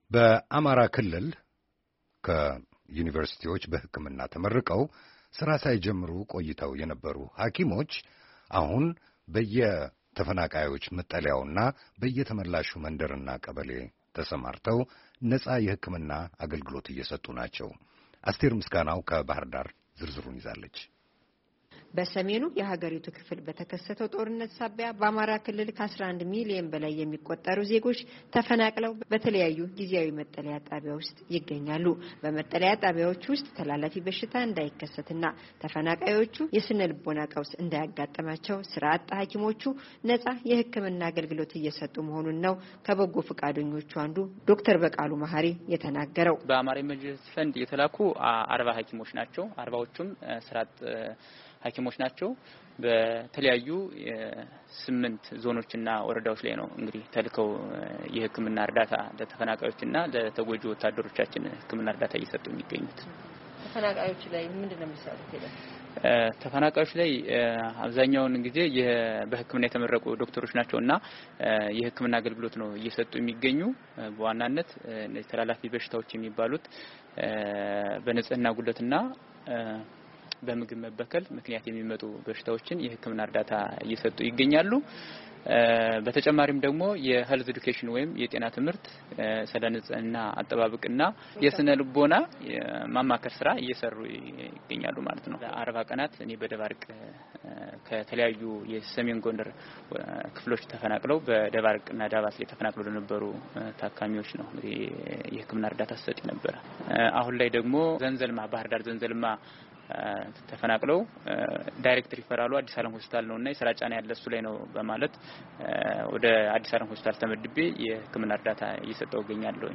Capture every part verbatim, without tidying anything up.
በአማራ ክልል ከዩኒቨርሲቲዎች በሕክምና ተመርቀው ሥራ ሳይጀምሩ ቆይተው የነበሩ ሐኪሞች አሁን በየተፈናቃዮች መጠለያውና በየተመላሹ መንደርና ቀበሌ ተሰማርተው ነፃ የሕክምና አገልግሎት እየሰጡ ናቸው። አስቴር ምስጋናው ከባህር ዳር ዝርዝሩን ይዛለች። በሰሜኑ የሀገሪቱ ክፍል በተከሰተው ጦርነት ሳቢያ በአማራ ክልል ከ11 ሚሊዮን በላይ የሚቆጠሩ ዜጎች ተፈናቅለው በተለያዩ ጊዜያዊ መጠለያ ጣቢያ ውስጥ ይገኛሉ። በመጠለያ ጣቢያዎች ውስጥ ተላላፊ በሽታ እንዳይከሰትና ተፈናቃዮቹ የስነ ልቦና ቀውስ እንዳያጋጥማቸው ስራ አጥ ሐኪሞቹ ነፃ የሕክምና አገልግሎት እየሰጡ መሆኑን ነው ከበጎ ፈቃደኞቹ አንዱ ዶክተር በቃሉ መሐሪ የተናገረው። በአማራ ኢመርጀንሲ ፈንድ የተላኩ አርባ ሐኪሞች ናቸው። አርባዎቹም ስራ አጥ ሐኪሞች ናቸው። በተለያዩ ስምንት ዞኖችና ወረዳዎች ላይ ነው እንግዲህ ተልከው የሕክምና እርዳታ ለተፈናቃዮችና ለተጎጂ ወታደሮቻችን ሕክምና እርዳታ እየሰጡ የሚገኙት። ተፈናቃዮች ላይ ምንድነው የሚሰሩት? ተፈናቃዮች ላይ አብዛኛውን ጊዜ በሕክምና የተመረቁ ዶክተሮች ናቸውና የሕክምና አገልግሎት ነው እየሰጡ የሚገኙ። በዋናነት ተላላፊ በሽታዎች የሚባሉት በንጽህና ጉድለትና በምግብ መበከል ምክንያት የሚመጡ በሽታዎችን የሕክምና እርዳታ እየሰጡ ይገኛሉ። በተጨማሪም ደግሞ የሄልዝ ኤዱኬሽን ወይም የጤና ትምህርት ስለ ንጽህና አጠባበቅና የስነ ልቦና ማማከር ስራ እየሰሩ ይገኛሉ ማለት ነው። ለአርባ ቀናት እኔ በደባርቅ ከተለያዩ የሰሜን ጎንደር ክፍሎች ተፈናቅለው በደባርቅና ዳባስ ላይ ተፈናቅለው ለነበሩ ታካሚዎች ነው እንግዲህ የሕክምና እርዳታ ሰጥ ነበር። አሁን ላይ ደግሞ ዘንዘልማ ባህር ዳር ዘንዘልማ ተፈናቅለው ዳይሬክት ሪፈራሉ አዲስ ዓለም ሆስፒታል ነውና የስራ ጫና ያለ እሱ ላይ ነው በማለት ወደ አዲስ ዓለም ሆስፒታል ተመድቤ የሕክምና እርዳታ እየሰጠው እገኛለሁ።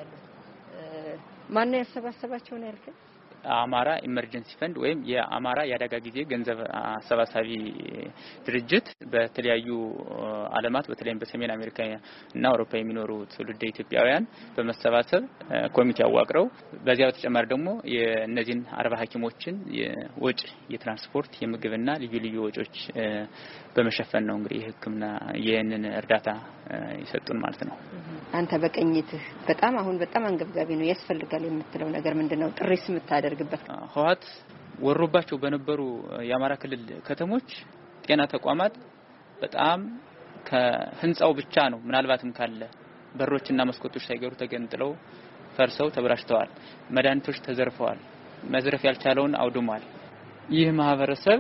ማን ያሰባሰባቸው ነው ያልከኝ? አማራ ኢመርጀንሲ ፈንድ ወይም የአማራ ያደጋ ጊዜ ገንዘብ አሰባሳቢ ድርጅት በተለያዩ ዓለማት በተለይም በሰሜን አሜሪካ እና አውሮፓ የሚኖሩ ትውልደ ኢትዮጵያውያን በመሰባሰብ ኮሚቴ አዋቅረው በዚያ በተጨማሪ ደግሞ የእነዚህን አርባ ሐኪሞችን የወጪ የትራንስፖርት የምግብና ልዩ ልዩ ወጪዎች በመሸፈን ነው እንግዲህ የሕክምና የነን እርዳታ ይሰጡን ማለት ነው። አንተ በቀኝትህ በጣም አሁን በጣም አንገብጋቢ ነው ያስፈልጋል የምትለው ነገር ምንድነው? ጥሪስ የምታደርግበት? ህወሓት ወሮባቸው በነበሩ የአማራ ክልል ከተሞች ጤና ተቋማት በጣም ከህንጻው ብቻ ነው ምናልባትም ካለ በሮችና መስኮቶች ሳይገሩ ተገንጥለው ፈርሰው ተበላሽተዋል። መድኃኒቶች ተዘርፈዋል። መዝረፍ ያልቻለውን አውድሟል። ይህ ማህበረሰብ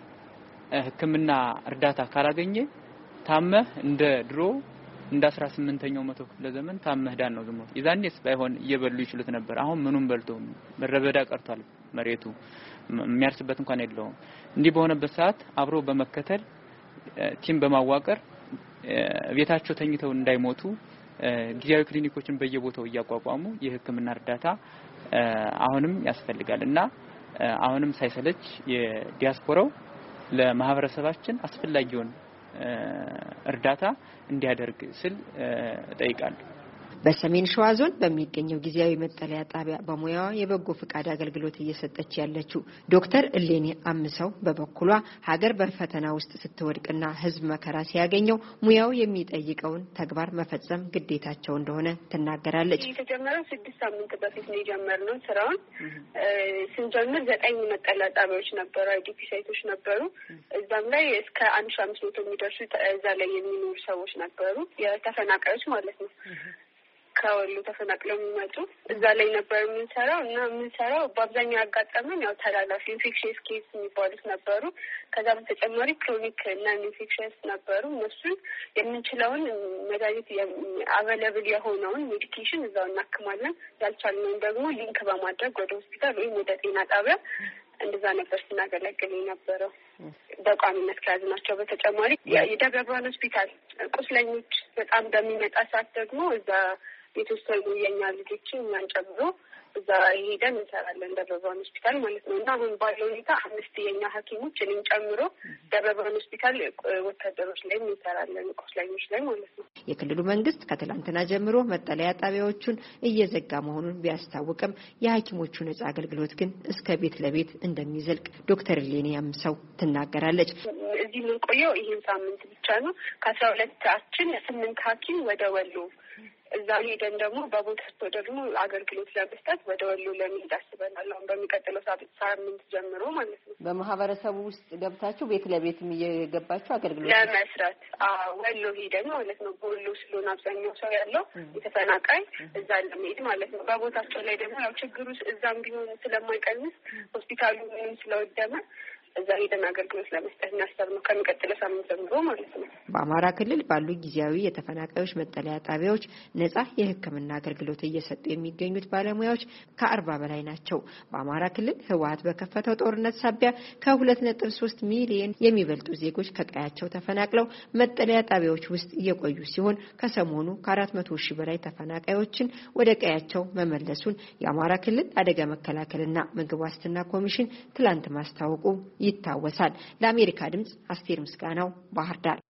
ሕክምና እርዳታ ካላገኘ ታመህ እንደ ድሮ እንደ አስራ ስምንተኛው መቶ ክፍለ ዘመን ታመህ ዳን ነው ዝም ብሎ ይዛኔስ ባይሆን እየበሉ ይችሉት ነበር። አሁን ምኑን በልቶ መረበዳ ቀርቷል። መሬቱ የሚያርስበት እንኳን የለውም። እንዲህ በሆነበት ሰዓት አብሮ በመከተል ቲም በማዋቀር ቤታቸው ተኝተው እንዳይሞቱ ጊዜያዊ ክሊኒኮችን በየቦታው እያቋቋሙ የሕክምና እርዳታ አሁንም ያስፈልጋልና አሁንም ሳይሰለች የዲያስፖራው ለማህበረሰባችን አስፈላጊውን እርዳታ እንዲያደርግ ስል እጠይቃለሁ። በሰሜን ሸዋ ዞን በሚገኘው ጊዜያዊ መጠለያ ጣቢያ በሙያዋ የበጎ ፍቃድ አገልግሎት እየሰጠች ያለችው ዶክተር እሌኒ አምሰው በበኩሏ ሀገር በፈተና ውስጥ ስትወድቅና ህዝብ መከራ ሲያገኘው ሙያው የሚጠይቀውን ተግባር መፈጸም ግዴታቸው እንደሆነ ትናገራለች። የተጀመረው ስድስት ሳምንት በፊት ነው የጀመርነው ስራውን። ስንጀምር ዘጠኝ መጠለያ ጣቢያዎች ነበሩ፣ አይዲፒ ሳይቶች ነበሩ። እዛም ላይ እስከ አንድ ሺህ አምስት መቶ የሚደርሱ እዛ ላይ የሚኖሩ ሰዎች ነበሩ፣ የተፈናቃዮች ማለት ነው። ከወሎ ተፈናቅለው የሚመጡ እዛ ላይ ነበር የምንሰራው እና የምንሰራው በአብዛኛው ያጋጠመን ያው ተላላፊ ኢንፌክሽንስ ኬስ የሚባሉት ነበሩ። ከዛ በተጨማሪ ክሮኒክ እና ኢንፌክሽንስ ነበሩ። እነሱን የምንችለውን መድኃኒት አቬለብል የሆነውን ሜዲኬሽን እዛው እናክማለን። ያልቻልነውን ደግሞ ሊንክ በማድረግ ወደ ሆስፒታል ወይም ወደ ጤና ጣቢያ እንደዛ ነበር ስናገለግል የነበረው። በቋሚነት ከያዝናቸው በተጨማሪ የደብረ ብርሃን ሆስፒታል ቁስለኞች በጣም በሚመጣ ሰዓት ደግሞ እዛ የተወሰኑ የኛ ልጆችን እኛን ጨምሮ እዛ ሄደን እንሰራለን ደብረ ብርሃን ሆስፒታል ማለት ነው። እና አሁን ባለው ሁኔታ አምስት የኛ ሐኪሞች እኔን ጨምሮ ደብረ ብርሃን ሆስፒታል ወታደሮች ላይ እንሰራለን፣ ቁስለኞች ላይ ማለት ነው። የክልሉ መንግስት ከትላንትና ጀምሮ መጠለያ ጣቢያዎቹን እየዘጋ መሆኑን ቢያስታውቅም የሐኪሞቹ ነጻ አገልግሎት ግን እስከ ቤት ለቤት እንደሚዘልቅ ዶክተር እሌኒ አምሰው ትናገራለች። እዚህ ምን ቆየው ይሄን ሳምንት ብቻ ነው ከአስራ ሁለታችን ስምንት ሐኪም ወደ ወሎ እዛ ሄደን ደግሞ በቦታው ደግሞ አገልግሎት ለመስጠት ወደ ወሎ ለመሄድ አስበናል። አሁን በሚቀጥለው ሳምንት ጀምሮ ማለት ነው። በማህበረሰቡ ውስጥ ገብታችሁ ቤት ለቤትም እየገባችሁ አገልግሎት ለመስራት ወሎ ሄደን ማለት ነው። በወሎ ስለሆነ አብዛኛው ሰው ያለው የተፈናቃይ እዛ ለመሄድ ማለት ነው። በቦታቸው ላይ ደግሞ ያው ችግሩ እዛም ቢሆን ስለማይቀንስ ሆስፒታሉ ምንም ስለወደመ እዛ ሄደን አገልግሎት ለመስጠት እናስበው ከሚቀጥለው ሳምንት ጀምሮ ማለት ነው። በአማራ ክልል ባሉ ጊዜያዊ የተፈናቃዮች መጠለያ ጣቢያዎች ነጻ የሕክምና አገልግሎት እየሰጡ የሚገኙት ባለሙያዎች ከአርባ በላይ ናቸው። በአማራ ክልል ህወሓት በከፈተው ጦርነት ሳቢያ ከሁለት ነጥብ ሶስት ሚሊዮን የሚበልጡ ዜጎች ከቀያቸው ተፈናቅለው መጠለያ ጣቢያዎች ውስጥ እየቆዩ ሲሆን ከሰሞኑ ከአራት መቶ ሺህ በላይ ተፈናቃዮችን ወደ ቀያቸው መመለሱን የአማራ ክልል አደጋ መከላከልና ምግብ ዋስትና ኮሚሽን ትላንት ማስታወቁ ይታወሳል። ለአሜሪካ ድምጽ አስቴር ምስጋናው ባህር ዳር